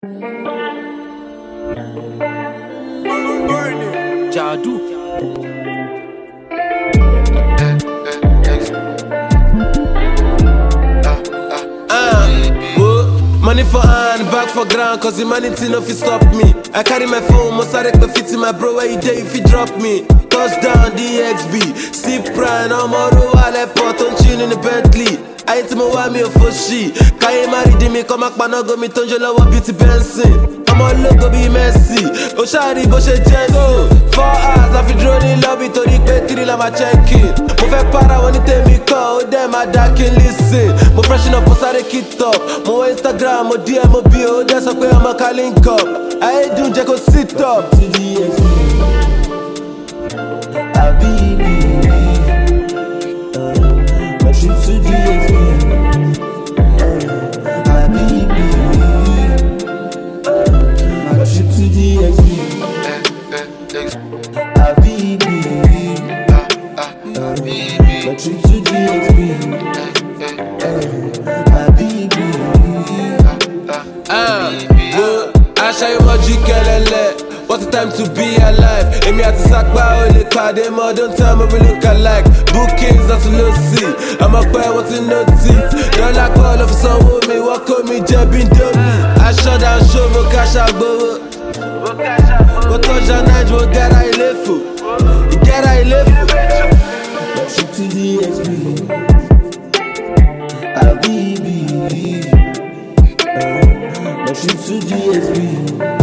Jadu. Money for hand, back for ground, cause humanity no fit stop me. I carry my phone, most I request fit in my bro, where you day if you drop me. Touchdown, DXB, Sip Prime, I'm all over the port, on chill in the Bentley. I hit me one me for she. Kaye marry me, come back, man, go me tonjo lawa beauty Benson. I'm all logo be messy. O shari bo she jesso. 4 hours, I fi drone in lobby to the petri la ma check-in. Mo fe para when it take me call, them I dark and listen. Mo freshen up, post the kit up. Mo Instagram, mo DM, mo bio, that's up where I'm a link up. I ain't do Jacko sit up. To the Habibi, my trip to the Habibi, my trip to the Habibi, my trip to the Habibi. Asha yo moji kelele. What's the time to be alive? Emi ati sakpa ole kade mo. Don't tell me we look alike. Bookings not to no see. I'm a boy what's in notice. Don't like all of some with me. Walk on me jebbing dummy. I shut down show mo cash out go. But touch your night mo get I live for. You get I live for. My trip to the Habibi, my trip to the